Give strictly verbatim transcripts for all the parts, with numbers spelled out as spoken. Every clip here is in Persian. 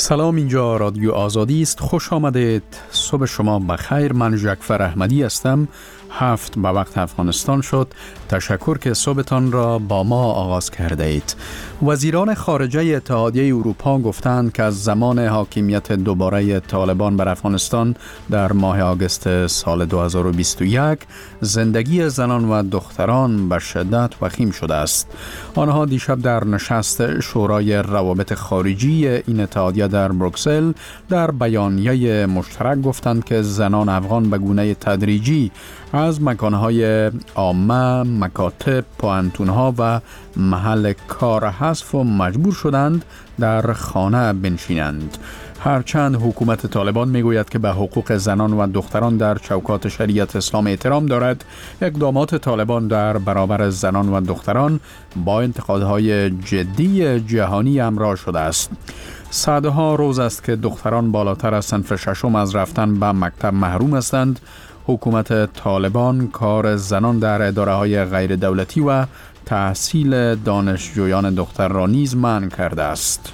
سلام، اینجا رادیو آزادی است. خوش آمدید. صبح شما بخیر. من جعفر احمدی هستم. هفت به وقت افغانستان شد. تشکر که صبحتان را با ما آغاز کرده اید. وزیران خارجه اتحادیه اروپا گفتند که از زمان حاکمیت دوباره طالبان بر افغانستان در ماه آگوست سال دو هزار و بیست و یک زندگی زنان و دختران به شدت وخیم شده است. آنها دیشب در نشست شورای روابط خارجی این اتحادیه در بروکسل در بیانیه مشترک گفتند که زنان افغان به گونه تدریجی از مکانهای عامه، مکاتب، پوهنتون‌ها و محل کار حذف و مجبور شدند در خانه بنشینند. هرچند حکومت طالبان میگوید که به حقوق زنان و دختران در چوکات شریعت اسلام احترام دارد، اقدامات طالبان در برابر زنان و دختران با انتقادهای جدی جهانی همراه شده است. صدها روز است که دختران بالاتر از صنف ششم از رفتن به مکتب محروم هستند. حکومت طالبان کار زنان در اداره‌های غیر دولتی و تحصیل دانشجویان دختر را نیز منع کرده است.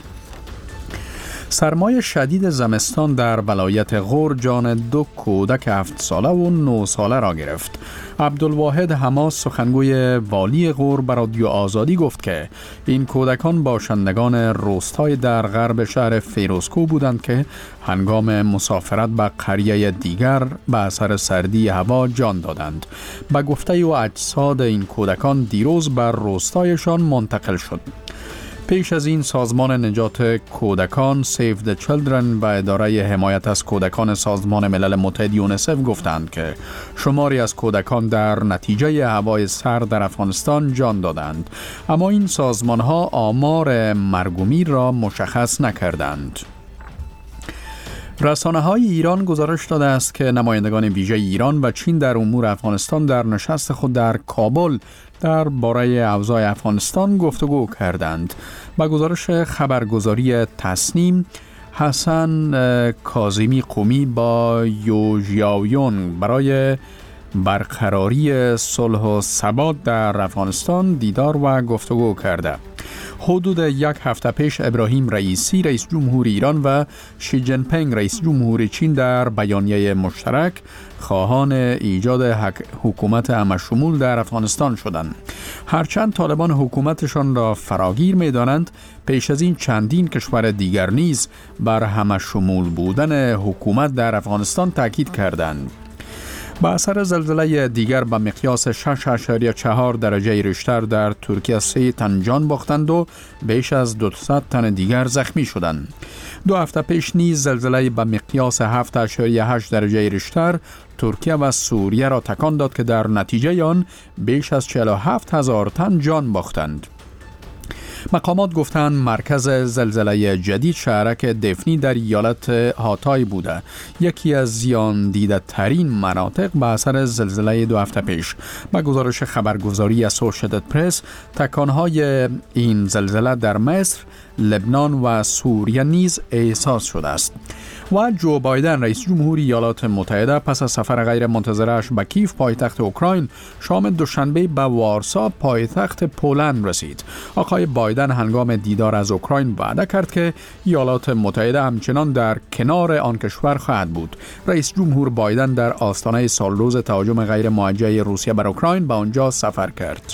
سرمای شدید زمستان در ولایت غور جان دو کودک هفت ساله و نه ساله را گرفت. عبدالواحد حماس سخنگوی والی غور به رادیو آزادی گفت که این کودکان باشندگان روستای در غرب شهر فیروزکوه بودند که هنگام مسافرت به قریه دیگر به اثر سردی هوا جان دادند. به گفته و اجساد این کودکان دیروز بر روستایشان منتقل شد. پیش از این سازمان نجات کودکان Save the Children و اداره حمایت از کودکان سازمان ملل متحد یونیسف گفتند که شماری از کودکان در نتیجه هوای سرد در افغانستان جان دادند، اما این سازمان ها آمار مرگ و میر را مشخص نکردند. رسانه های ایران گزارش داده است که نمایندگان ویژه ایران و چین در امور افغانستان در نشست خود در کابل در باره اوضاع افغانستان گفتگو کردند. با گزارش خبرگزاری تصنیم، حسن کاظمی قمی با یو ژیاویونگ برای برقراری صلح و ثبات در افغانستان دیدار و گفتگو کرده. حدود یک هفته پیش ابراهیم رئیسی رئیس جمهور ایران و شی جین پینگ رئیس جمهور چین در بیانیه مشترک خواهان ایجاد حکومت همه‌شمول در افغانستان شدند. هرچند طالبان حکومتشان را فراگیر می‌دانند، پیش از این چندین کشور دیگر نیز بر همه‌شمول بودن حکومت در افغانستان تاکید کردند. با اثر زلزله دیگر به مقیاس شش اشاریه چهار درجه ریشتر در ترکیه سه تن جان باختند و بیش از دویست تن دیگر زخمی شدند. دو هفته پیش نیز زلزله به مقیاس هفت اشاریه هشت درجه ریشتر ترکیه و سوریه را تکان داد که در نتیجه آن بیش از چهل و هفت هزار تن جان باختند. مقامات گفتند مرکز زلزله جدید شهرک دفنی در ایالت هاتای بوده، یکی از زیان دیده ترین مناطق به اثر زلزله دو هفته پیش. با گزارش خبرگزاری اسوشییتد پرس، تکانهای این زلزله در مصر، لبنان و سوریه نیز احساس شده است. و جو بایدن رئیس جمهور ایالات متحده پس از سفر غیر منتظرش به کیف پایتخت اوکراین شام دوشنبه به وارسا پایتخت پولند رسید. آقای بایدن هنگام دیدار از اوکراین وعده کرد که ایالات متحده همچنان در کنار آن کشور خواهد بود. رئیس جمهور بایدن در آستانه سالروز تهاجم غیر موجه روسیه بر اوکراین به آنجا سفر کرد.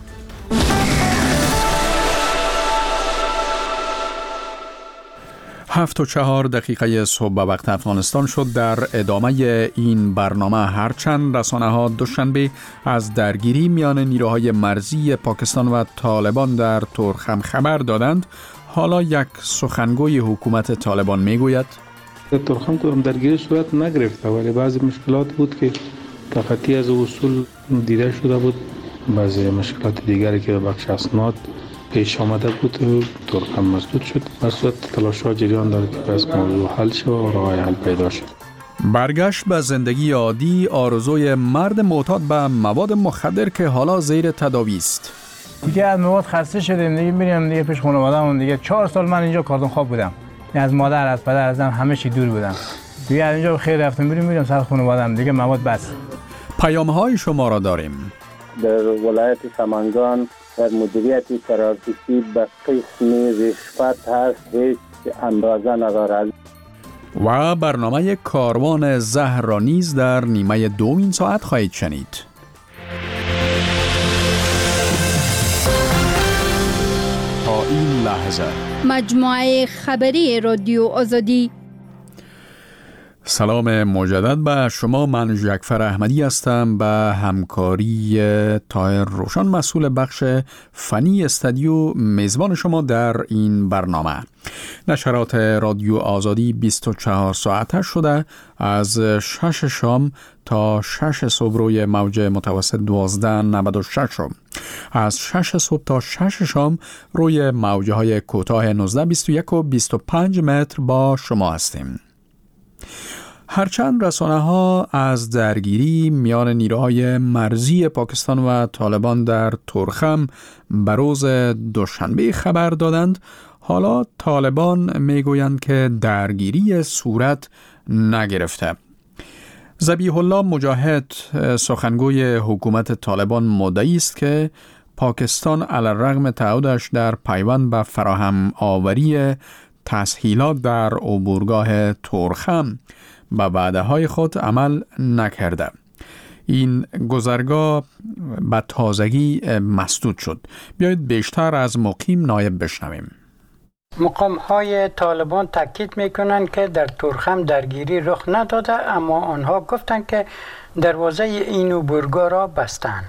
هفت و چهار دقیقه صبح به وقت افغانستان شد. در ادامه این برنامه هرچند رسانه ها دوشنبه از درگیری میان نیروهای مرزی پاکستان و طالبان در تورخم خبر دادند، حالا یک سخنگوی حکومت طالبان میگوید در تورخم هم درگیری صورت نگرفته، ولی بعضی مشکلات بود که تخطی از اصول دیده شده بود. بعضی مشکلات دیگری که بخش اسناد پیش آمده بود تورخم مسدود شد. مسدود تلاش‌ها جریان دارد که از موضوع حل شد و راه حل پیدا شد. برگشت به زندگی عادی آرزوی مرد معتاد به مواد مخدر که حالا زیر تداوی است. دیگه از مواد خسته شدیم، دیگه میریم دیگه پیش خانواده‌مون. دیگه چهار سال من اینجا کاردون خواب بودم، از مادر از پدر از هم همه چی دور بودم. دیگه از اینجا خیر رفتم میریم میریم سر خانواده‌ام، دیگه مواد بس. پیام‌های شما را داریم. در ولایت سمنگان در مدیریت ترافیکی به قسم رشوت هست، هیچ که اندازه نداره. و برنامه کاروان زهر را نیز در نیمه دوم این ساعت خواهید شنید. تا این لحظه مجموعه خبری رادیو آزادی. سلام مجدد به شما. من جعفر احمدی هستم. به همکاری طاهر روشن مسئول بخش فنی استودیو میزبان شما در این برنامه. نشرات رادیو آزادی بیست و چهار ساعته شده از شش شام تا شش صبح روی موج متوسط دوازده نود و شش، از شش صبح تا شش شام روی موجه های کوتاه نوزده بیست و یک و بیست و پنج متر با شما هستیم. هرچند رسانه ها از درگیری میان نیروهای مرزی پاکستان و طالبان در تورخم به روز دوشنبه خبر دادند، حالا طالبان میگویند که درگیری صورت نگرفته. ذبیح الله مجاهد، سخنگوی حکومت طالبان، مدعی است که پاکستان علیرغم تعهدش در پیوند به فراهم آوری تسهیلات در عبورگاه تورخم به وعده های خود عمل نکرده. این گذرگاه به تازگی مسدود شد. بیایید بیشتر از مقیم نایب بشنویم. مقام های طالبان تاکید میکنند که در تورخم درگیری رخ نداده، اما آنها گفتند که دروازه این عبورگاه را بستند.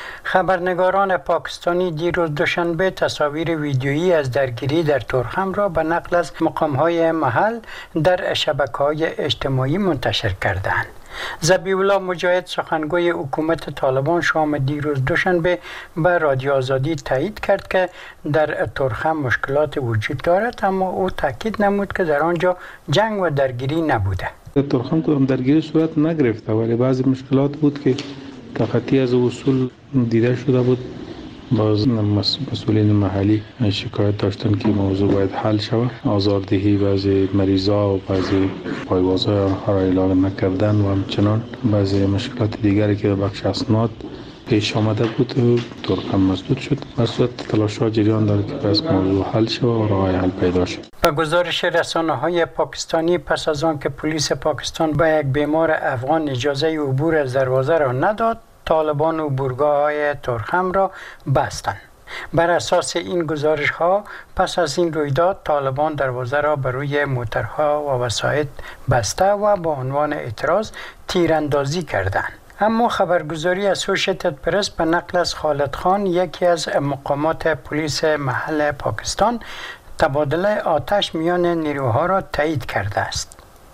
خبرنگاران پاکستانی دیروز دوشنبه تصاویر ویدیویی از درگیری در تورخم را به نقل از مقام‌های محل در شبکه‌های اجتماعی منتشر کردند. ذبیح الله مجاهد، سخنگوی حکومت طالبان، شام دیروز دوشنبه به رادیو آزادی تایید کرد که در تورخم مشکلات وجود دارد، اما او تاکید نمود که در آنجا جنگ و درگیری نبوده. در تورخم کدام درگیری صورت نگرفته، ولی بعضی مشکلات بود که تخطی از اصول دیده شده بود. باز مسئولین محلی شکایت داشتن که موضوع باید حل شود. آزاردهی بعضی مریضا و بعضی پایوازهای آنها را اعلام نکردن و همچنان بعضی مشکلات دیگری که بخش اسناد پیش آمده بود تورخم مسدود شد. در صورت تلاش‌ها جریان دارد که پس موضوع حل شود و راه حل پیدا شد. به گزارش رسانه‌های پاکستانی، پس از آن که پلیس پاکستان به یک بیمار افغان اجازه عبور از دروازه را نداد، طالبان عبورگاه‌های تورخم را بستند. بر اساس این گزارش‌ها، پس از این رویداد طالبان دروازه را بر روی موترها و وسایط بسته و با عنوان اعتراض تیراندازی کردند. اما خبرگزاری اسوشیتد پرس به نقل از خالد خان، یکی از مقامات پلیس محل پاکستان، تبادله آتش میان نیروها را تایید کرده است.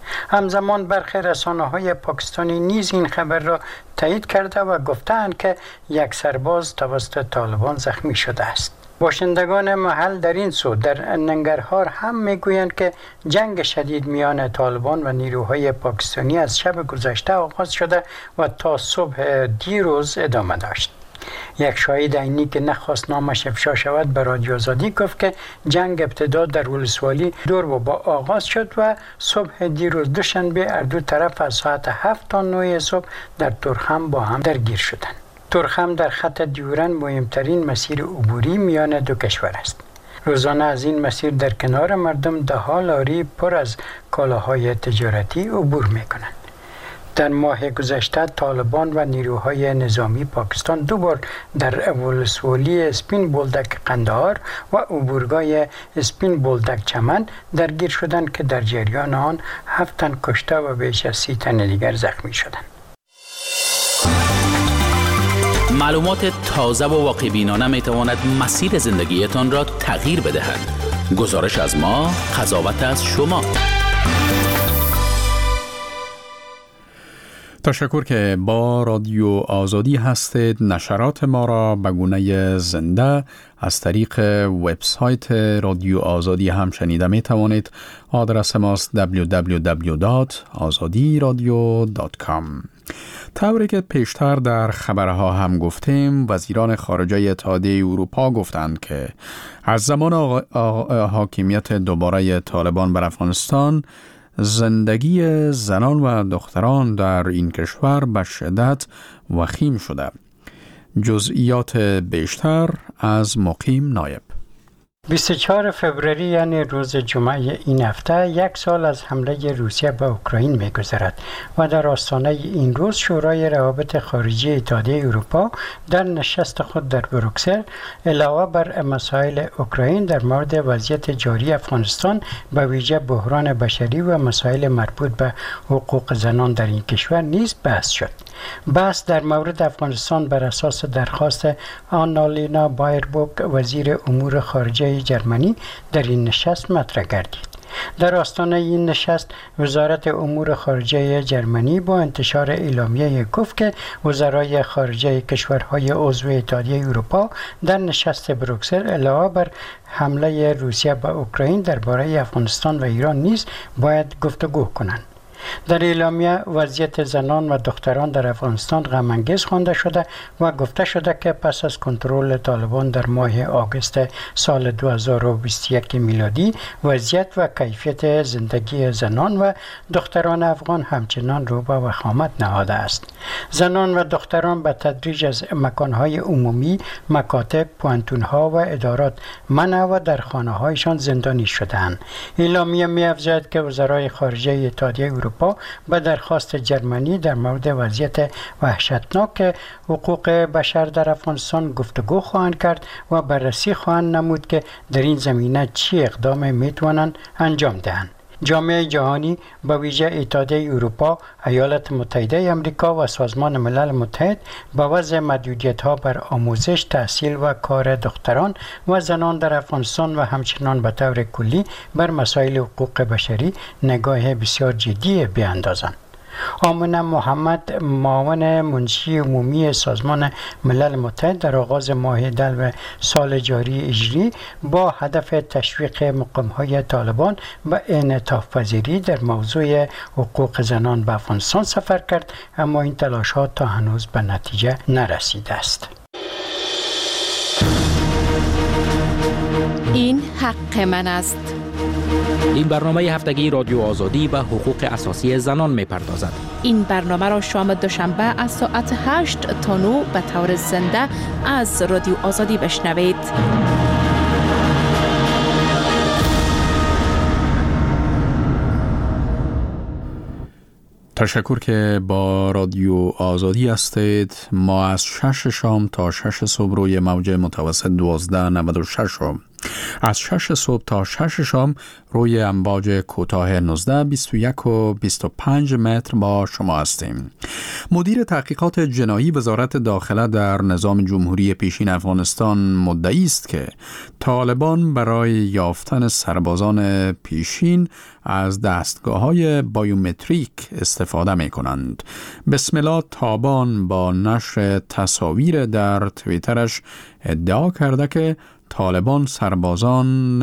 همزمان برخی رسانه‌های پاکستانی نیز این خبر را تایید کرده و گفتند که یک سرباز توسط طالبان زخمی شده است. باشندگان محل در این سو در ننگرهار هم میگویند که جنگ شدید میان طالبان و نیروهای پاکستانی از شب گذشته آغاز شده و تا صبح دیروز ادامه داشت. یک شاهد عینی که نخواست نامش افشا شود به رادیو آزادی گفت که جنگ ابتدا در ولسوالی دور و با آغاز شد و صبح دیروز دوشنبه هر دو طرف از ساعت هفت تا نه صبح در تورخم با هم درگیر شدند. تورخم در خط دیورن مهمترین مسیر عبوری میان دو کشور است. روزانه از این مسیر در کنار مردم ده ها لاری پر از کالاهای تجارتی عبور میکنند. در ماه گذشته طالبان و نیروهای نظامی پاکستان دو بار در ولسوالی اسپین بولدک قندهار و عبورگاه اسپین بولدک چمن درگیر شدند که در جریان آن هفت تن کشته و بیش از سی تن دیگر زخمی شدند. معلومات تازه و واقع بینانه می تواند مسیر زندگیتان را تغییر بدهد. گزارش از ما، قضاوت از شما. تشکر که با رادیو آزادی هستید. نشرات ما را به گونه زنده از طریق وبسایت رادیو آزادی هم شنیده می توانید. آدرس ماست دبلیو دبلیو دبلیو دات آزادی رادیو دات کام. طوری که پیشتر در خبرها هم گفتیم، وزیران خارجه اتحادیه اروپا گفتند که از زمان آغ... آغ... حاکمیت دوباره طالبان بر افغانستان، زندگی زنان و دختران در این کشور به شدت وخیم شده. جزئیات بیشتر از مقیم نایب. بیست و چهارم فوریه یعنی روز جمعه این هفته یک سال از حمله روسیه به اوکراین می‌گذرد و در آستانه این روز شورای روابط خارجی اتحادیه اروپا در نشست خود در بروکسل علاوه بر مسائل اوکراین در مورد وضعیت جاری افغانستان به ویژه بحران بشری و مسائل مربوط به حقوق زنان در این کشور نیز بحث شد. بحث در مورد افغانستان بر اساس درخواست آنالینا بایربوک وزیر امور خارجه جرمنی در این نشست مطرح گردید. در آستانه این نشست وزارت امور خارجه جرمنی با انتشار اعلامیه گفت که وزرای خارجه کشورهای عضو اتحادیه اروپا در نشست بروکسل علاوه بر حمله روسیه به اوکراین درباره افغانستان و ایران نیز باید گفتگو کنند. در اعلامیه وضعیت زنان و دختران در افغانستان غم انگیز خوانده شده و گفته شده که پس از کنترل طالبان در ماه آگوست سال دو هزار و بیست و یک میلادی وضعیت و کیفیت زندگی زنان و دختران افغان همچنان رو به وخامت نهاده است. زنان و دختران به تدریج از مکانهای عمومی، مکاتب، پوانتونها و ادارات منع و در خانه‌هایشان زندانی شده‌اند. اعلامیه می‌افزاید که وزرای خارجه اتحادیه اروپا به درخواست جرمنی در مورد وضعیت وحشتناک حقوق بشر در افغانستان گفتگو خواهند کرد و بررسی خواهند نمود که در این زمینه چه اقدام میتوانند انجام دهند. جامعه جهانی به ویژه اتحادیه اروپا، ایالات متحده آمریکا و سازمان ملل متحد با وضع محدودیت‌ها بر آموزش، تحصیل و کار دختران و زنان در افغانستان و همچنان به طور کلی بر مسائل حقوق بشری نگاه بسیار جدی بیاندازند. آمنه محمد، معاون منشی عمومی سازمان ملل متحد، در آغاز ماه دلو سال جاری هجری با هدف تشویق مقام‌های طالبان و انعطاف پذیری در موضوع حقوق زنان به افغانستان سفر کرد، اما این تلاش‌ها تا هنوز به نتیجه نرسیده است. این حق من است. این برنامه هفتگی رادیو آزادی به حقوق اساسی زنان می‌پردازد. این برنامه را شام دوشنبه از ساعت هشت تا نه به طور زنده از رادیو آزادی بشنوید. تشکر که با رادیو آزادی هستید. ما از شش شام تا شش صبح روی موج متوسط دوازده نود و شش از شش صبح تا شش شام روی امواج کوتاه نوزده بیست و یک و بیست و پنج متر با شما هستیم. مدیر تحقیقات جنایی وزارت داخله در نظام جمهوری پیشین افغانستان مدعی است که طالبان برای یافتن سربازان پیشین از دستگاه‌های بایومتریک استفاده می‌کنند. بسم الله تابان با نشر تصاویر در توییترش ادعا کرده که طالبان سربازان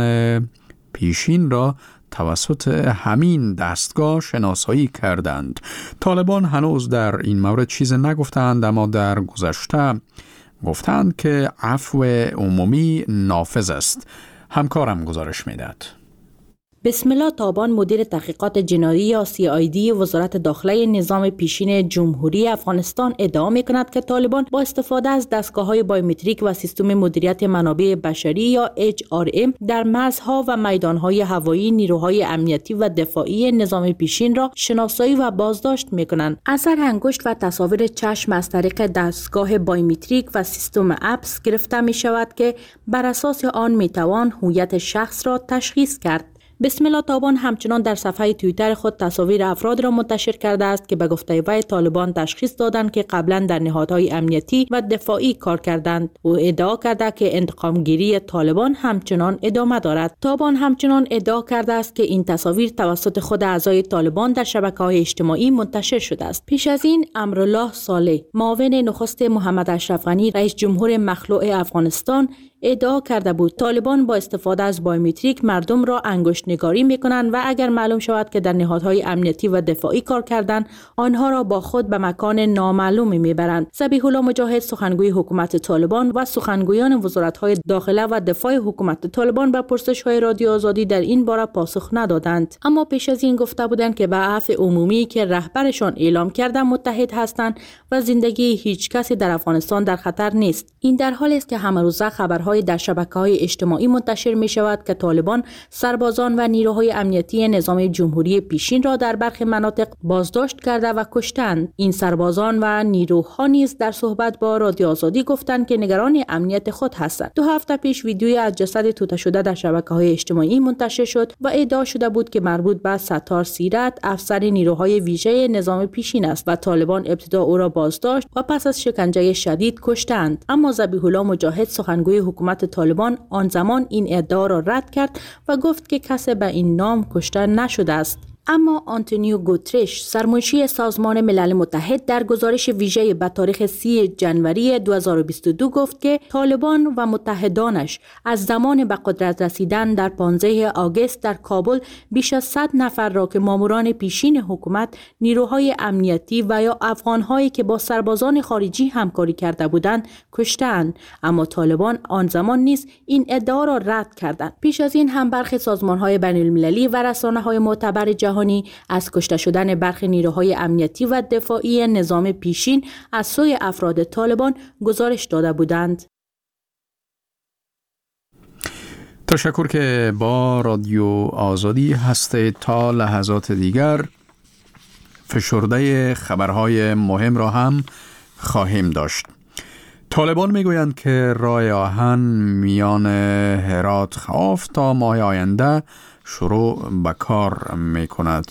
پیشین را توسط همین دستگاه شناسایی کردند. طالبان هنوز در این مورد چیز نگفتند، اما در گذشته گفتند که عفو عمومی نافذ است. همکارم گزارش میدهد. بسم الله تابان مدیر تحقیقات جنایی یا سی آی دی وزارت داخله نظام پیشین جمهوری افغانستان ادعا می‌کند که طالبان با استفاده از دستگاه‌های بایومتریک و سیستم مدیریت منابع بشری یا اچ آر ام در مرزها و میدان‌های هوایی نیروهای امنیتی و دفاعی نظام پیشین را شناسایی و بازداشت می‌کنند. اثر انگشت و تصاویر چشم از طریق دستگاه بایومتریک و سیستم اپس گرفته می‌شود که بر اساس آن می‌توان هویت شخص را تشخیص کرد. بسم الله تابان همچنان در صفحه توییتر خود تصاویر افراد را منتشر کرده است که به گفته وی طالبان تشخیص دادند که قبلا در نهادهای امنیتی و دفاعی کار کردند. او ادعا کرده که انتقامگیری طالبان همچنان ادامه دارد. تابان همچنان ادعا کرده است که این تصاویر توسط خود اعضای طالبان در شبکه‌های اجتماعی منتشر شده است. پیش از این امرالله صالح، معاون نخست محمد اشرف غنی رئیس جمهور مخلوع افغانستان، ادعا کرده بود طالبان با استفاده از بایومتریک مردم را انگشت نگاری میکنند و اگر معلوم شود که در نهادهای امنیتی و دفاعی کار کردند آنها را با خود به مکان نامعلومی میبرند. ذبیح الله مجاهد، سخنگوی حکومت طالبان و سخنگویان وزارت‌های داخله و دفاع حکومت طالبان به پرسش‌های رادیو آزادی در این باره پاسخ ندادند، اما پیش از این گفته بودند که به عفو عمومی که رهبرشان اعلام کرده متحد هستند و زندگی هیچ کسی در افغانستان در خطر نیست. این در حالی است که همه روزه خبرهای های در شبکه‌های اجتماعی منتشر می شود که طالبان سربازان و نیروهای امنیتی نظام جمهوری پیشین را در برخی مناطق بازداشت کرده و کشتند. این سربازان و نیروها نیز در صحبت با رادیو آزادی گفتند که نگران امنیت خود هستند. دو هفته پیش ویدیویی از جسد توته شده در شبکه‌های اجتماعی منتشر شد و ادعا شده بود که مربوط به ستار سیرت، افسر نیروهای ویژه نظام پیشین است و طالبان ابتدا او را بازداشت و پس از شکنجه شدید کشتند. اما ذبیح الله مجاهد سخنگوی حکومت طالبان آن زمان این ادعا را رد کرد و گفت که کسی به این نام کشته نشده است. اما آنتونیو گوترش سرمنشی سازمان ملل متحد در گزارش ویژه به تاریخ سی جنوری دو هزار و بیست و دو گفت که طالبان و متحدانش از زمان به قدرت رسیدن در پانزده آگوست در کابل بیش از صد نفر را که ماموران پیشین حکومت، نیروهای امنیتی و یا افغانهایی که با سربازان خارجی همکاری کرده بودند کشتند. اما طالبان آن زمان نیز این ادعا را رد کردند. پیش از این هم برخی سازمان‌های بین‌المللی و رسانه‌های معتبر جهانی از کشته شدن برخی نیروهای امنیتی و دفاعی نظام پیشین از سوی افراد طالبان گزارش داده بودند. تشکر که با رادیو آزادی هستید. تا لحظات دیگر فشرده خبرهای مهم را هم خواهیم داشت. طالبان میگویند که راه آهن میان هرات خواف تا ماه آینده شروع به کار می کند.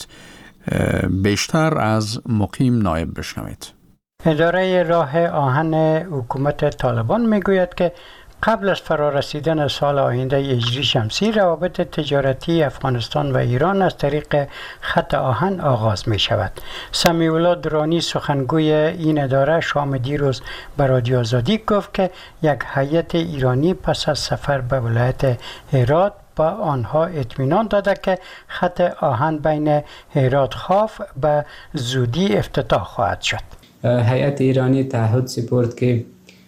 بیشتر از مقیم نایب بشنوید. اداره راه آهن حکومت طالبان می گوید که قبل از فرارسیدن سال آینده هجری شمسی روابط تجارتی افغانستان و ایران از طریق خط آهن آغاز می شود. سمیع الله درانی سخنگوی این اداره شام دیروز به رادیو آزادی گفت که یک هیئت ایرانی پس از سفر به ولایت هرات با آنها اطمینان داده که خط آهن بین هرات خاف به زودی افتتاح خواهد شد. هیئت ایرانی تعهد سپرد که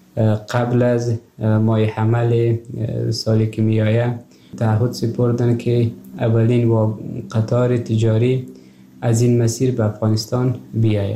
قبل از ماه حمل سالی که می آید تعهد سپردن که اولین و قطار تجاری از این مسیر به افغانستان بیاید.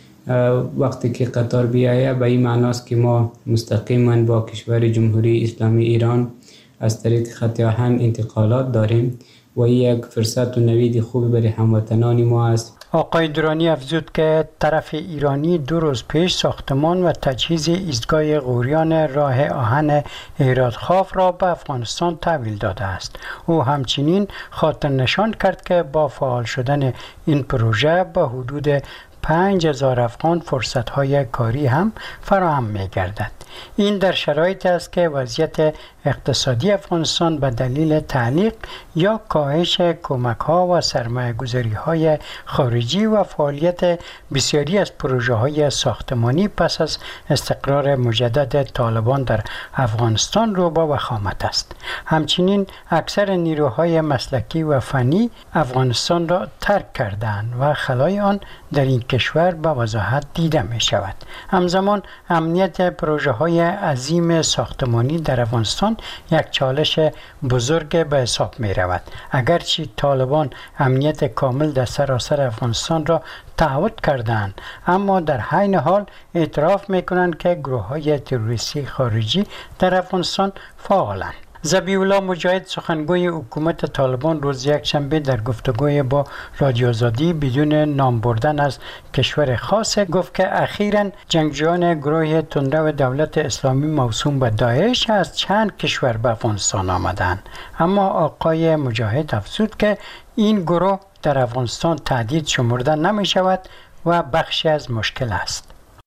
وقتی که قطار بیاید به این معناست که ما مستقیما با کشور جمهوری اسلامی ایران از طریق خط آهن انتقالات داریم و این یک فرصت و نوید خوب برای هموطنان ما است. آقای درانی افزود که طرف ایرانی دو روز پیش ساختمان و تجهیز ایستگاه غوریان راه آهن هرات خاف را به افغانستان تحویل داده است. او همچنین خاطر نشان کرد که با فعال شدن این پروژه به حدود پنج هزار افغان فرصت‌های کاری هم فراهم می‌گردد. این در شرایطی است که وضعیت اقتصادی افغانستان به دلیل تعلیق یا کاهش کمک‌ها و سرمایه‌گذاری‌های خارجی و فعالیت بسیاری از پروژه‌های ساختمانی پس از استقرار مجدد طالبان در افغانستان رو به وخامت است. همچنین اکثر نیروهای مسلکی و فنی افغانستان را ترک کردند و خلای آن در این کشور به وضاحت دیده می شود. همزمان امنیت پروژه های عظیم ساختمانی در افغانستان یک چالش بزرگ به حساب می رود. اگرچه طالبان امنیت کامل در سراسر افغانستان را تعهد کردند، اما در عین حال اعتراف می کنند که گروه های تروریستی خارجی در افغانستان فعالند. ذبیح الله مجاهد سخنگوی حکومت طالبان روز یکشنبه در گفتگوی با رادیو آزادی بدون نام بردن از کشور خاص گفت که اخیراً جنگجویان گروه تندرو دولت اسلامی موسوم به داعش از چند کشور به افغانستان آمدند. اما آقای مجاهد افزود که این گروه در افغانستان تهدید شمرده نمی شود و بخشی از مشکل است.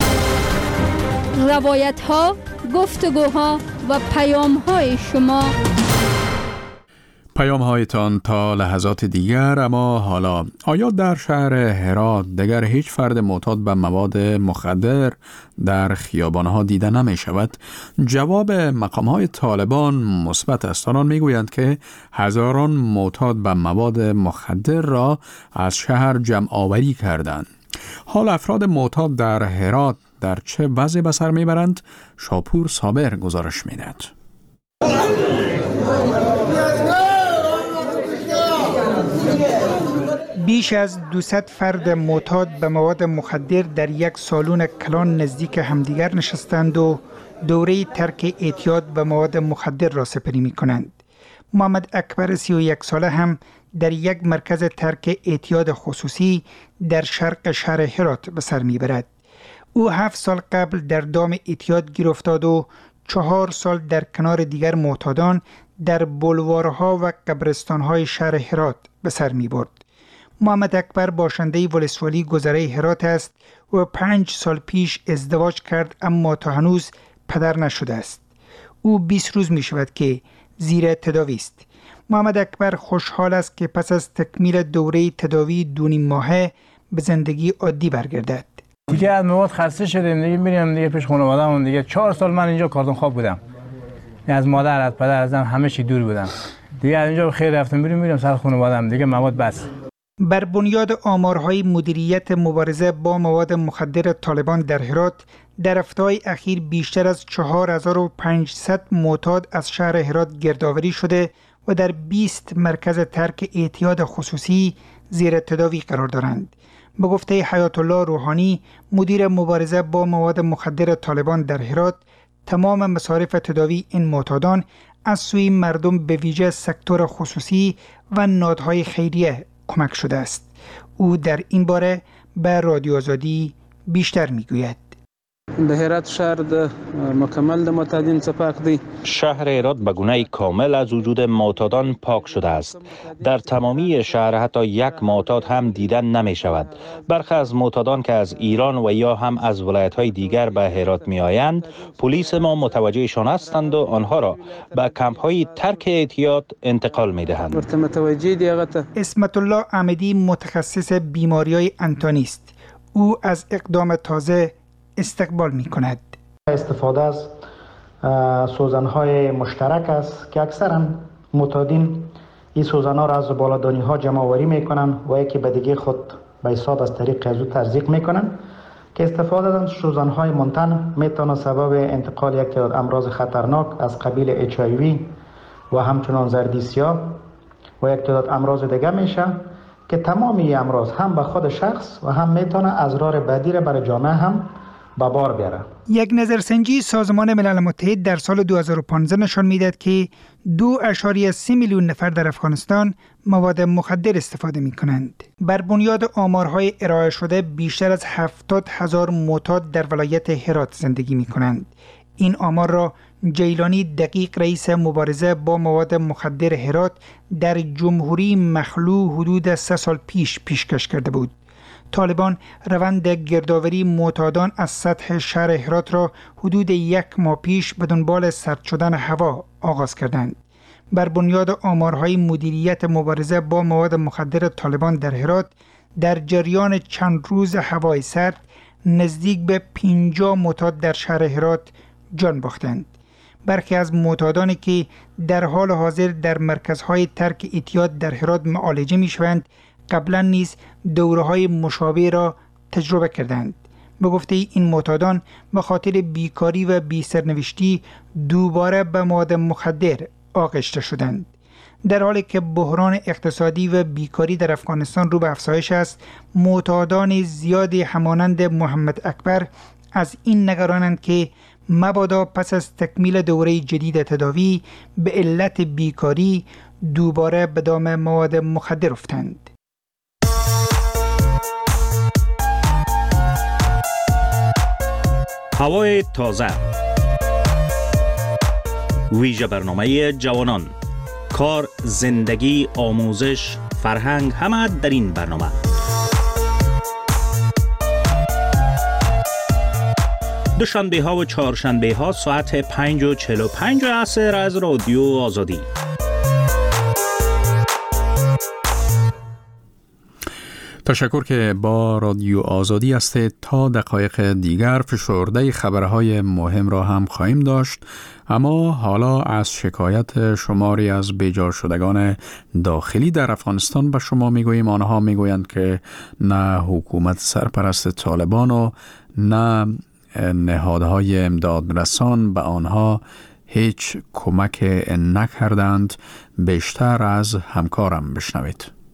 روایت ها، گفتگوها و پیام های شما. پیام هایتان تا لحظات دیگر. اما حالا آیا در شهر هرات دیگر هیچ فرد معتاد به مواد مخدر در خیابانها دیده نمی شود؟ جواب مقام های طالبان مثبت است. آنان می گویند که هزاران معتاد به مواد مخدر را از شهر جمع آوری کردند. حال افراد معتاد در هرات در چه وضع به سر میبرند؟ شاپور صابر گزارش میدهد. بیش از دویست فرد معتاد به مواد مخدر در یک سالن کلان نزدیک همدیگر نشستند و دوره ترک اعتیاد به مواد مخدر را سپری می کنند. محمد اکبر سی و یک ساله هم در یک مرکز ترک اعتیاد خصوصی در شرق شهر هرات به سر می برد. او هفت سال قبل در دام اعتیاد گیر افتاد و چهار سال در کنار دیگر معتادان در بلوارها و قبرستانهای شهر هرات به سر می برد. محمد اکبر باشنده ولسوالی گذره هرات است و پنج سال پیش ازدواج کرد اما تا هنوز پدر نشده است. او بیست روز می شود که زیر تداوی است. محمد اکبر خوشحال است که پس از تکمیل دوره تداوی دو نیم ماهه به زندگی عادی برگردد. دیگه از مواد خسته شدیم، دیگه میریم دیگه پیش خانواده‌مون. دیگه چهار سال من اینجا کاردون خواب بودم، از مادر از پدر ازم همه چی دور بودم. دیگه از اینجا خیر رفتم میریم میریم سر خانواده‌ام دیگه مواد بس. بر بنیاد آمارهای مدیریت مبارزه با مواد مخدر طالبان در هرات، در هفته‌های اخیر بیشتر از چهار هزار و پانصد معتاد از شهر هرات گردآوری شده و در بیست مرکز ترک اعتیاد خصوصی زیر تداوی قرار دارند. به گفته حیات الله روحانی، مدیر مبارزه با مواد مخدر طالبان در هرات، تمام مصارف تداوی این معتادان از سوی مردم به ویژه سکتور خصوصی و نهادهای خیریه کمک شده است. او در این باره به رادیو آزادی بیشتر میگوید. د هرات شهر د مکمل د معتادین څخه پاک دی. شهر هرات به گونه کامل از وجود معتادان پاک شده است. در تمامی شهر حتی یک معتاد هم دیدن نمی شود. برخی از معتادان که از ایران و یا هم از ولایت‌های دیگر به هرات می آیند، پلیس ما متوجهشان هستند و آنها را به کمپ‌های ترک اعتیاد انتقال می دهند. اسمت الله احمدی متخصص بیماری‌های انتانی است. او از اقدام تازه استقبال می کند. استفاده از سوزن‌های مشترک است که اکثرا معتادین این سوزن‌ها را از بالادانی‌ها جمع آوری می‌کنند و یکی به دیگه خود به حساب از طریق از او تزریق می‌کنند که استفاده از سوزن‌های منتن می‌تواند سبب انتقال یک تعداد امراض خطرناک از قبیل اچ آی وی و همچنان زردی سیاه و یک تعداد امراض دیگه میشه که تمام این امراض هم به خود شخص و هم می‌تونه اضرار بعدی را برای جامعه هم به بار بیاره. یک نظرسنجی سازمان ملل متحد در سال دو هزار و پانزده نشان میداد که دو اشاریه سه میلیون نفر در افغانستان مواد مخدر استفاده می کنند. بر بنیاد آمارهای ارائه شده بیشتر از هفتاد هزار معتاد در ولایت هرات زندگی می کنند. این آمار را جیلانی دقیق رئیس مبارزه با مواد مخدر هرات در جمهوری مخلوع حدود سه سال پیش پیشکش کرده بود. طالبان روند گردآوری معتادان از سطح شهر هرات را حدود یک ماه پیش به دنبال سرد شدن هوا آغاز کردند. بر بنیاد آمارهای مدیریت مبارزه با مواد مخدر طالبان در هرات، در جریان چند روز هوای سرد نزدیک به پنجاه معتاد در شهر هرات جان باختند. برخی از معتادانی که در حال حاضر در مرکزهای ترک اعتیاد در هرات معالجه می‌شوند، قبلا نیز دوره‌های مشابه را تجربه کردند. به گفته این معتادان به خاطر بیکاری و بی سرنوشتی دوباره به مواد مخدر آغشته شدند. در حالی که بحران اقتصادی و بیکاری در افغانستان رو به افزایش است، معتادان زیادی همانند محمد اکبر از این نگرانند که مبادا پس از تکمیل دوره جدید تداوی به علت بیکاری دوباره به دام مواد مخدر افتند. هوای تازه، ویژه برنامه جوانان، کار، زندگی، آموزش، فرهنگ، همه در این برنامه. دوشنبه ها و چهارشنبه ها ساعت پنج و چهل و پنج عصر از رادیو آزادی. تشکر که با رادیو آزادی هستید. تا دقایق دیگر فشرده خبرهای مهم را هم خواهیم داشت، اما حالا از شکایت شماری از بیجا شدگان داخلی در افغانستان به شما میگوییم. آنها میگویند که نه حکومت سرپرست طالبان و نه نهادهای امداد رسان به آنها هیچ کمک نکردند. بیشتر از همکارم بشنوید.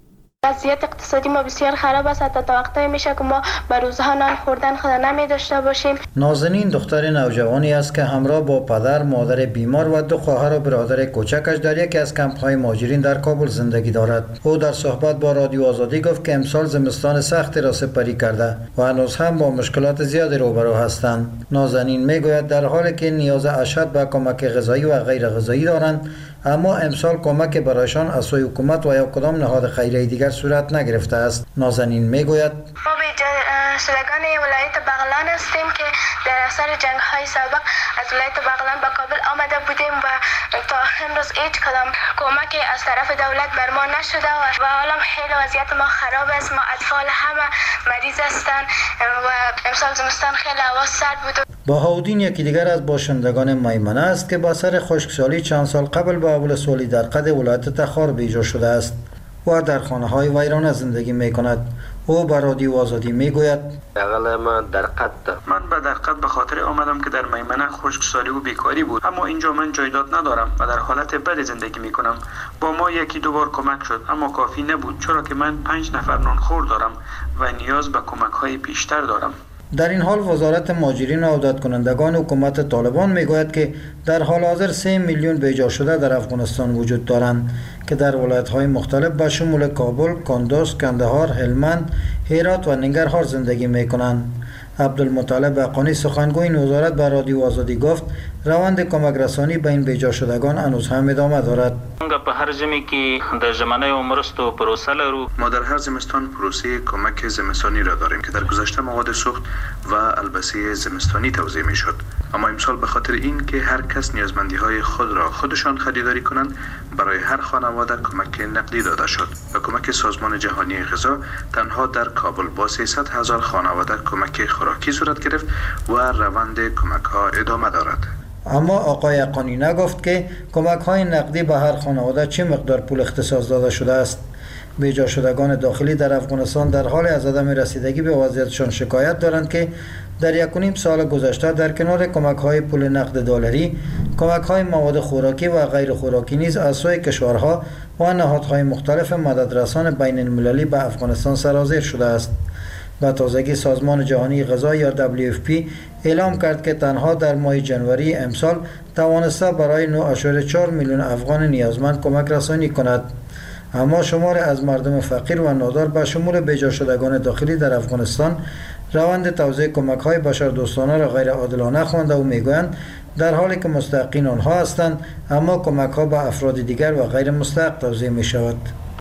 وضعیت اقتصادی ما بسیار خراب است، حتی تا وقتی میشه که ما به روزها نان خوردن خود نمی داشته باشیم. نازنین دختر نوجوانی است که همراه با پدر، مادر بیمار و دو خواهر و برادر کوچکش در یکی از کمپ‌های مهاجرین در کابل زندگی دارد. او در صحبت با رادیو آزادی گفت که امسال زمستان سختی را سپری کرده و هنوز هم با مشکلات زیادی روبرو هستند. نازنین میگوید در حالی که نیاز اشد به کمک غذایی و غیر غذایی دارند، اما امسال کمک برایشان از سوی حکومت و یا کدام نهاد خیریه دیگر صورت نگرفته است. نازنین میگوید ما به شدگان ولایت بغلان هستیم که در اثر جنگ های سابق از ولایت بغلان به کابل آمده بودیم و تا امروز هیچ کدام کمک از طرف دولت بر ما نشده و حالا خیلی وضعیت ما خراب است. ما اطفال همه مریض هستند و امسال زمستان خیلی هوا سرد بود. بهاودین یکی دیگر از باشندگان میمنه است که با سر خشکسالی چند سال قبل به اولسوالی در قد ولایت تخار بیجا شده است و در خانه های ویرانه زندگی می کند. او به رادیو آزادی می گوید اقل ما در قد من به در قد به خاطر آمدم که در میمنه خشکسالی و بیکاری بود، اما اینجا من جایداد ندارم و در حالت بد زندگی می کنم. با ما یکی دو بار کمک شد اما کافی نبود، چرا که من پنج نفر نانخور دارم و نیاز به کمک های بیشتر دارم. در این حال وزارت مهاجرین و عودت کنندگان حکومت طالبان میگوید که در حال حاضر سه میلیون بیجا شده در افغانستان وجود دارند که در ولایت‌های مختلف به شمول کابل، کندوز، کندهار، هلمند، هرات و ننگرهار زندگی میکنند. عبدالمطلب حقانی سخنگوی این وزارت به رادیو آزادی گفت روند کمک رسانی به این بیجا شدگان هنوز هم ادامه دارد. په هر ژمي کې د ژمنۍ و مرستو پروسه لرو. ما در هر زمستان پروسه کمک زمستانی را داریم که در گذشته مواد سوخت و البسه زمستانی توزیع می شد، اما امسال به خاطر این که هر کس نیازمندی های خود را خودشان خریداری کنند، برای هر خانواده کمک نقدی داده شد و کمک سازمان جهانی غذا تنها در کابل با سیصد هزار خانواده کمک خوراکی صورت گرفت و روند کمک ها ادامه دارد. اما آقای حقانی نگفت که کمک های نقدی به هر خانواده چه مقدار پول اختصاص داده شده است. بیجا شدگان داخلی در افغانستان در حال از عدم رسیدگی به وضعیتشان شکایت دارند که در یک و نیم سال گذشته در کنار کمک های پول نقد دلاری، کمک های مواد خوراکی و غیر خوراکی نیز از سوی کشورها و نهادهای مختلف مددرسان بین المللی به افغانستان سرازیر شده است. به تازگی سازمان جهانی غذا یا دبلیو اف پی اعلام کرد که تنها در ماه جنوری امسال توانسته برای نه ممیز چهار میلیون افغان نیازمند کمک رسانی کند. اما شمار از مردم فقیر و نادار به شمول بیجا شدگان داخلی در افغانستان روند توزیع کمک های بشردوستانه را غیر عادلانه خوانده و میگویند در حالی که مستحقین آنها هستند، اما کمک ها به افراد دیگر و غیر مستحق توزیع می شود.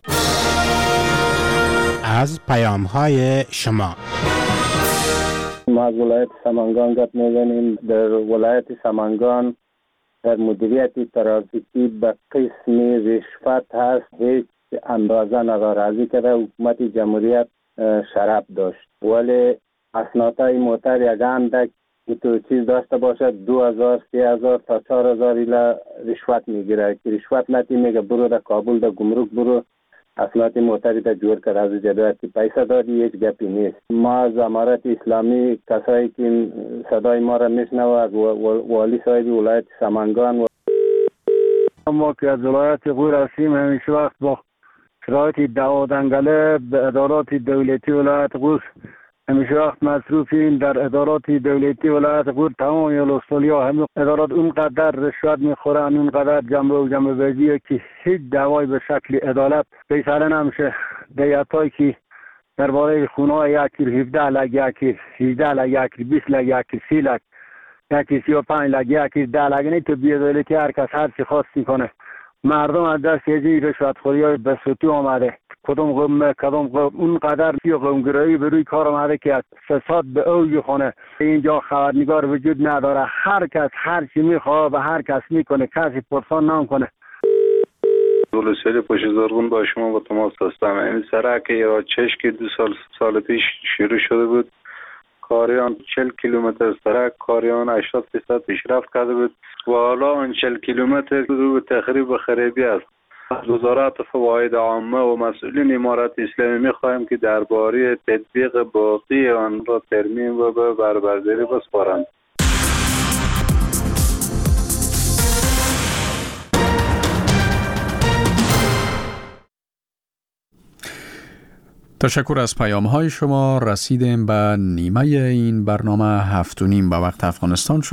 از پیام های شما ما از ولایت سمنگان گپ میزنیم. در ولایت سمنگان در مدیریت ترافیکی به قسمی رشوت هست، هیچ اندازه نداره. از اینکه حکومت جمهوریت شراب داشت ولی اسنادهای موتر یک اندک تو چیز داشته باشد دو هزار سی هزار تا چهار هزار ایلا رشوت میگیره که رشوت نتی میگه برو در کابل در گمرک برو اسناد موتری تا جور کرد. از جدویتی پیسه دادی هیچ گپی نیست. ما از امارت اسلامی کسایی که صدای ما را میشنوه از والی صاحب ولایت سمنگان و ما که از ولایت غور هستیم همیشه وقت با شرایط دعوادنگله به ادارات دولتی ولایت غور همیشه وقت مصروفیم. در ادارات دولتی ولایت غور تمام ولسوالی ها همه ادارات اونقدر رشوت میخورن، اونقدر جنبه و جنبه بازیه که هیچ دعوای به شکل عدالت بی‌سره نمیشه. دیتایی که درباره خونه های یکی هفده لک، یکی هجده لک، یکی بیست لک، یکی سی لک، یکی سی و پنج لک، یکی ده لک، نه تو بی‌عدالتی هر کس هر چی خواست میکنه. مردم از دست یه رشوت خوری های بسوتی آمده. کدوم قوم کدوم قوم اونقدر فی قومگرایی به روی کار آمده که از فساد به اوج خونه. اینجا خبرنگار وجود نداره، هر کس هر چی میخواد و هر کس میکنه، کسی پرسان نمیکنه. ولسوالی پشت زرغون با شما با تماس هستم. این سرک یا چشکی دو سال سال پیش شروع شده بود. کاریان چهل کیلومتر سرک کاریان هشتاد درصد پیشرفت کرده بود و حالا اون چهل کیلومتر رو به تخریب و خرابی است. از وزارت فواید عامه و مسئولین امارت اسلامی می‌خواهیم که درباره تطبیق باقی آن را ترمیم و به بربرداری بسپارند. تشکر از پیام های شما. رسیدیم به نیمه این برنامه هفت و نیم به وقت افغانستان شد.